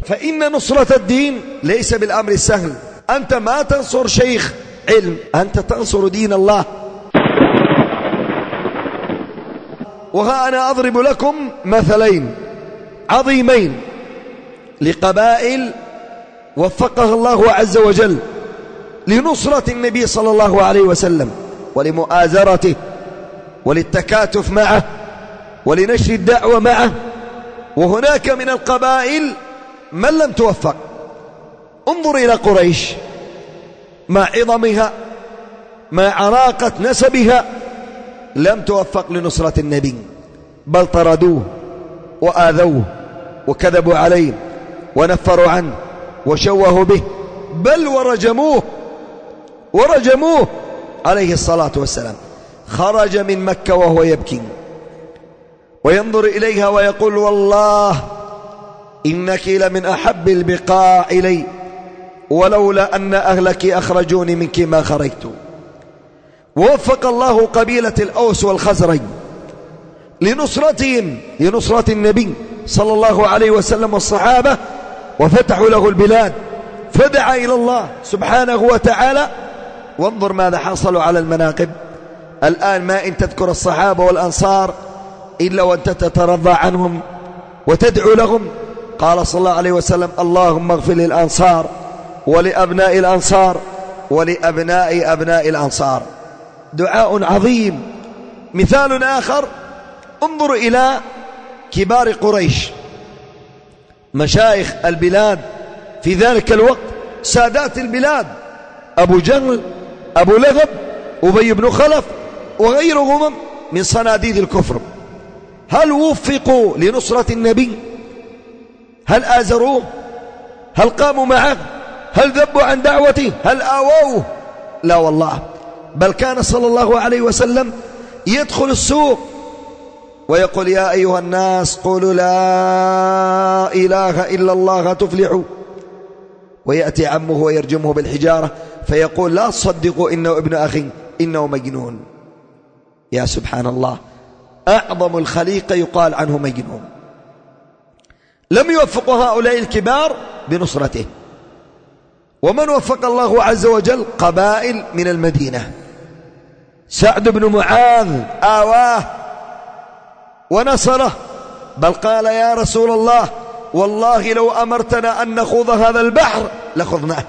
فإن نصرة الدين ليس بالأمر السهل. أنت ما تنصر شيخ علم، أنت تنصر دين الله. وها أنا أضرب لكم مثلين عظيمين لقبائل وفقها الله عز وجل لنصرة النبي صلى الله عليه وسلم ولمؤازرته وللتكاتف معه ولنشر الدعوة معه. وهناك من القبائل من لم توفق. انظر إلى قريش مع عظمها مع عراقة نسبها لم توفق لنصرة النبي، بل طردوه وآذوه وكذبوا عليه ونفروا عنه وشوهوا به، بل ورجموه عليه الصلاة والسلام. خرج من مكة وهو يبكي وينظر إليها ويقول والله إنك لمن أحب البقاع إلي، ولولا أن أهلك أخرجوني منك ما خرجت. ووفق الله قبيلة الأوس والخزرج لنصرتهم لنصرة النبي صلى الله عليه وسلم والصحابة، وفتحوا له البلاد، فدعا إلى الله سبحانه وتعالى. وانظر ماذا حصلوا على المناقب. الآن ما إن تذكر الصحابة والأنصار إلا وأنت تترضى عنهم وتدعو لهم. قال صلى الله عليه وسلم اللهم اغفر للأنصار ولأبناء الأنصار ولأبناء أبناء الأنصار. دعاء عظيم. مثال آخر، انظر إلى كبار قريش مشايخ البلاد في ذلك الوقت، سادات البلاد، أبو جهل، أبو لهب، أبي بن خلف وغيرهم من صناديد الكفر. هل وفقوا لنصرة النبي؟ هل آزروه؟ هل قاموا معه؟ هل ذبوا عن دعوته؟ هل آووه؟ لا والله، بل كان صلى الله عليه وسلم يدخل السوق ويقول يا أيها الناس قولوا لا إله إلا الله تفلحوا، ويأتي عمه ويرجمه بالحجارة فيقول لا تصدقوا إنه ابن أخي إنه مجنون. يا سبحان الله، أعظم الخليقة يقال عنه مجنون. لم يوفق هؤلاء الكبار بنصرته. ومن وفق الله عز وجل قبائل من المدينة. سعد بن معاذ آواه ونصره، بل قال يا رسول الله والله لو أمرتنا أن نخوض هذا البحر لخضناه،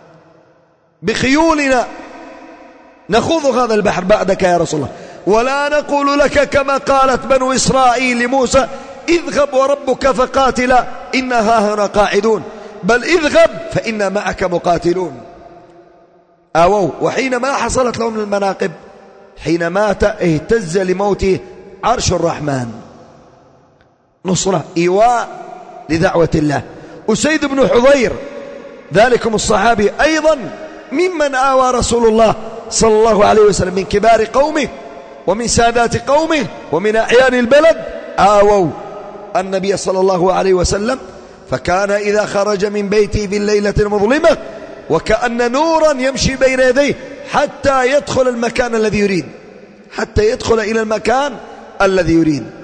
بخيولنا نخوض هذا البحر بعدك يا رسول الله، ولا نقول لك كما قالت بنو إسرائيل لموسى اذهب وربك فقاتلا إنا هاهنا قاعدون، بل اذهب فإنا معك مقاتلون. آووا. وحينما حصلت لهم المناقب، حين مات اهتز لموته عرش الرحمن. نصرة، إيواء لدعوة الله. أسيد بن حضير ذلكم الصحابي أيضا ممن آوى رسول الله صلى الله عليه وسلم، من كبار قومه ومن سادات قومه ومن أعيان البلد، آووا النبي صلى الله عليه وسلم. فكان إذا خرج من بيته في الليلة المظلمة وكأن نورا يمشي بين يديه حتى يدخل المكان الذي يريد، حتى يدخل إلى المكان الذي يريد.